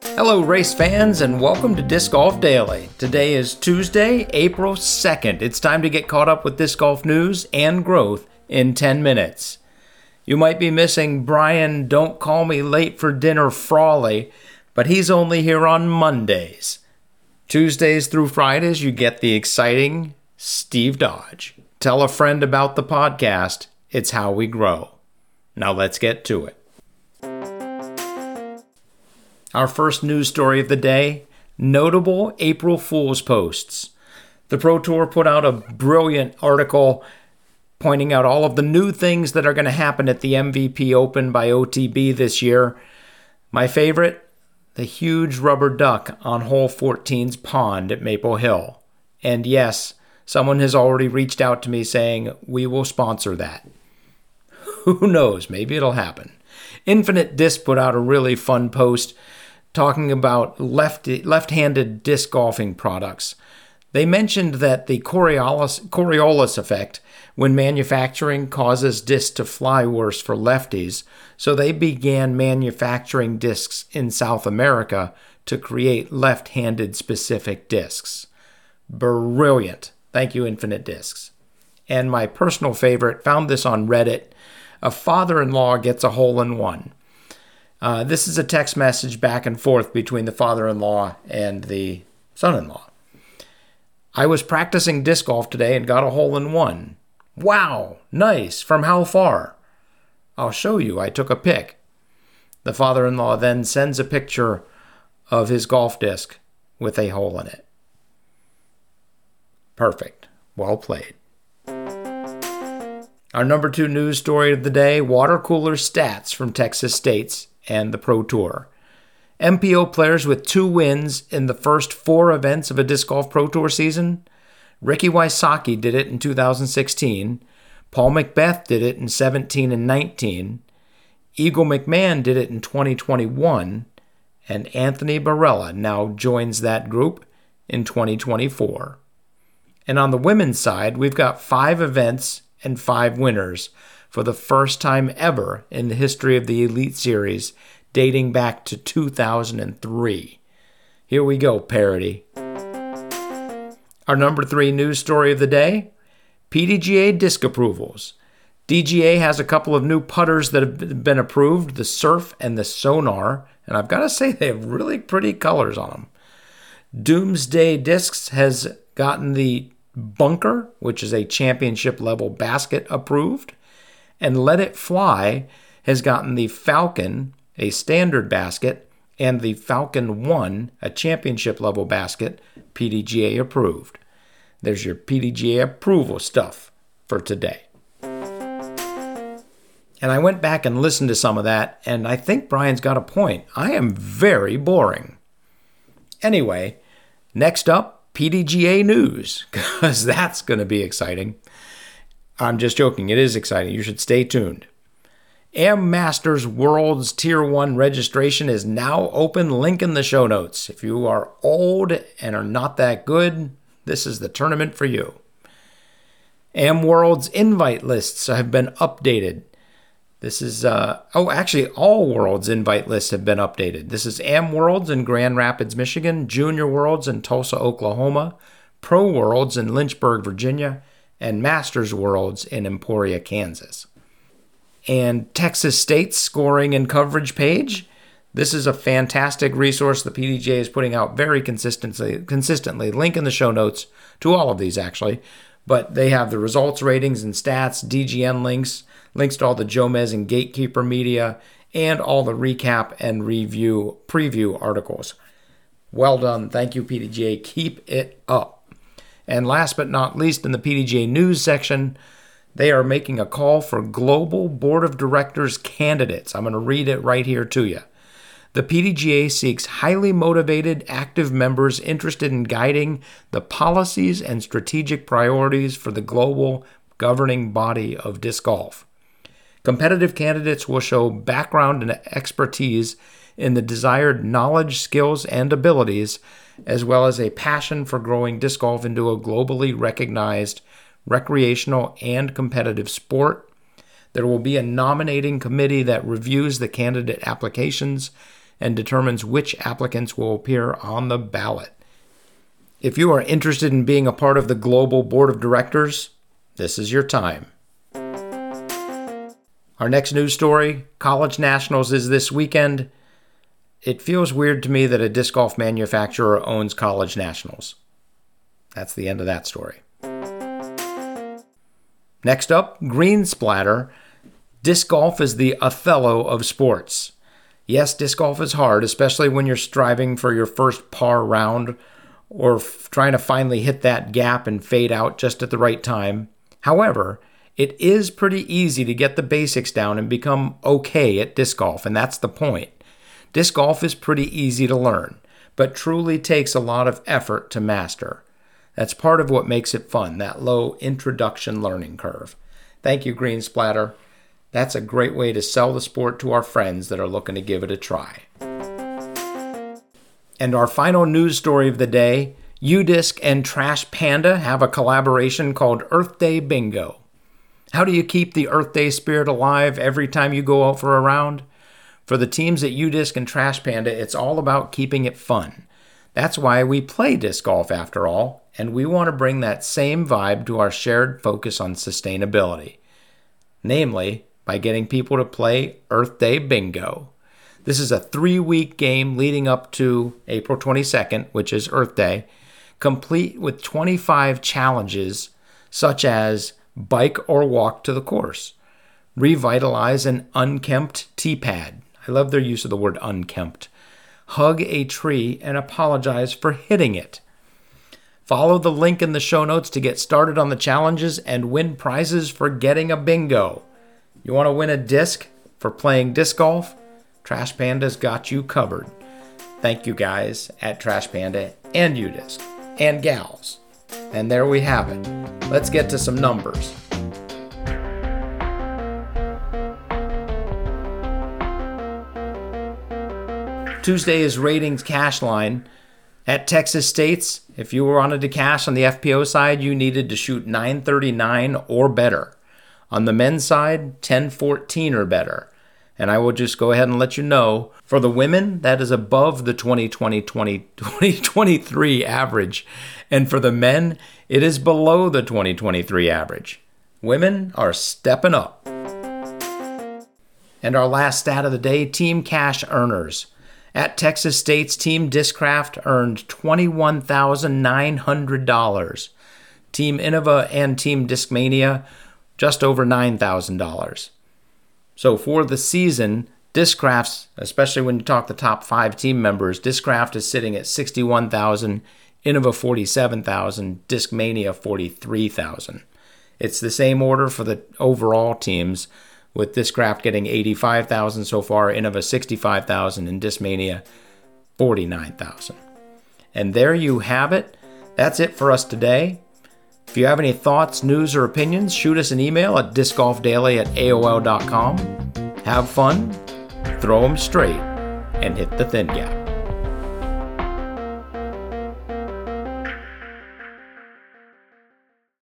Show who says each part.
Speaker 1: Hello, race fans, and welcome to Disc Golf Daily. Today is Tuesday, April 2nd. It's time to get caught up with disc golf news and growth in 10 minutes. You might be missing Brian Don't Call Me Late for Dinner Frawley, but he's only here on Mondays. Tuesdays through Fridays, you get the exciting Steve Dodge. Tell a friend about the podcast. It's how we grow. Now let's get to it. Our first news story of the day, notable April Fool's posts. The Pro Tour put out a brilliant article pointing out all of the new things that are going to happen at the MVP Open by OTB this year. My favorite, the huge rubber duck on hole 14's pond at Maple Hill. And yes, someone has already reached out to me saying, we will sponsor that. Who knows, maybe it'll happen. Infinite Disc put out a really fun post talking about left-handed disc golfing products. They mentioned that the Coriolis effect when manufacturing causes discs to fly worse for lefties, so they began manufacturing discs in South America to create left-handed specific discs. Brilliant. Thank you, Infinite Discs. And my personal favorite, found this on Reddit, a father-in-law gets a hole-in-one. This is a text message back and forth between the father-in-law and the son-in-law. I was practicing disc golf today and got a hole-in-one. Wow, nice. From how far? I'll show you. I took a pic. The father-in-law then sends a picture of his golf disc with a hole in it. Perfect. Well played. Our number 2 news story of the day, water cooler stats from Texas States and the Pro Tour. MPO players with 2 wins in the first 4 events of a Disc Golf Pro Tour season. Ricky Wysocki did it in 2016. Paul McBeth did it in 17 and 19. Eagle McMahon did it in 2021. And Anthony Barella now joins that group in 2024. And on the women's side, we've got 5 events and 5 winners for the first time ever in the history of the Elite Series, dating back to 2003. Here we go, parody. Our number 3 news story of the day, PDGA disc approvals. DGA has a couple of new putters that have been approved, the Surf and the Sonar, and I've got to say they have really pretty colors on them. Doomsday Discs has gotten the Bunker, which is a championship level basket, approved. And Let It Fly has gotten the Falcon, a standard basket, and the Falcon 1, a championship level basket, PDGA approved. There's your PDGA approval stuff for today. And I went back and listened to some of that, and I think Brian's got a point. I am very boring. Anyway, next up, PDGA news, because that's going to be exciting. I'm just joking. It is exciting. You should stay tuned. Am Masters World's Tier 1 registration is now open. Link in the show notes. If you are old and are not that good, this is the tournament for you. Am World's invite lists have been updated. This is, all World's invite lists have been updated. This is Am Worlds in Grand Rapids, Michigan, Junior Worlds in Tulsa, Oklahoma, Pro Worlds in Lynchburg, Virginia, and Masters Worlds in Emporia, Kansas. And Texas State's scoring and coverage page. This is a fantastic resource the PDGA is putting out very consistently. Link in the show notes to all of these, actually. But they have the results, ratings, and stats, DGN links to all the Jomez and Gatekeeper media, and all the recap and preview articles. Well done. Thank you, PDGA. Keep it up. And last but not least, in the PDGA news section, they are making a call for global board of directors candidates. I'm going to read it right here to you. The PDGA seeks highly motivated, active members interested in guiding the policies and strategic priorities for the global governing body of disc golf. Competitive candidates will show background and expertise in the desired knowledge, skills, and abilities, as well as a passion for growing disc golf into a globally recognized recreational and competitive sport. There will be a nominating committee that reviews the candidate applications and determines which applicants will appear on the ballot. If you are interested in being a part of the Global Board of Directors, this is your time. Our next news story, College Nationals is this weekend. It feels weird to me that a disc golf manufacturer owns College Nationals. That's the end of that story. Next up, Green Splatter. Disc golf is the Othello of sports. Yes, disc golf is hard, especially when you're striving for your first par round or trying to finally hit that gap and fade out just at the right time. However, it is pretty easy to get the basics down and become okay at disc golf, and that's the point. Disc golf is pretty easy to learn, but truly takes a lot of effort to master. That's part of what makes it fun, that low introduction learning curve. Thank you, Green Splatter. That's a great way to sell the sport to our friends that are looking to give it a try. And our final news story of the day, UDisc and Trash Panda have a collaboration called Earth Day Bingo. How do you keep the Earth Day spirit alive every time you go out for a round? For the teams at UDisc and Trash Panda, it's all about keeping it fun. That's why we play disc golf after all, and we want to bring that same vibe to our shared focus on sustainability. Namely, by getting people to play Earth Day Bingo. This is a 3-week game leading up to April 22nd, which is Earth Day, complete with 25 challenges such as bike or walk to the course, revitalize an unkempt tee pad. I love their use of the word unkempt. Hug a tree and apologize for hitting it. Follow the link in the show notes to get started on the challenges and win prizes for getting a bingo. You want to win a disc for playing disc golf? Trash Panda's got you covered. Thank you guys at Trash Panda and UDisc and gals. And there we have it. Let's get to some numbers. Tuesday is ratings cash line. At Texas States, if you wanted to cash on the FPO side, you needed to shoot 939 or better. On the men's side, 1014 or better. And I will just go ahead and let you know, for the women, that is above the 2023 average. And for the men, it is below the 2023 average. Women are stepping up. And our last stat of the day, team cash earners. At Texas State's Team Discraft earned $21,900. Team Innova and Team Discmania, just over $9,000. So for the season, Discraft's, especially when you talk the top 5 team members, Discraft is sitting at $61,000, Innova $47,000, Discmania $43,000. It's the same order for the overall teams, with Discraft getting $85,000 so far, Innova $65,000, and Discmania $49,000. And there you have it. That's it for us today. If you have any thoughts, news, or opinions, shoot us an email at discgolfdaily@aol.com. Have fun, throw them straight, and hit the thin gap.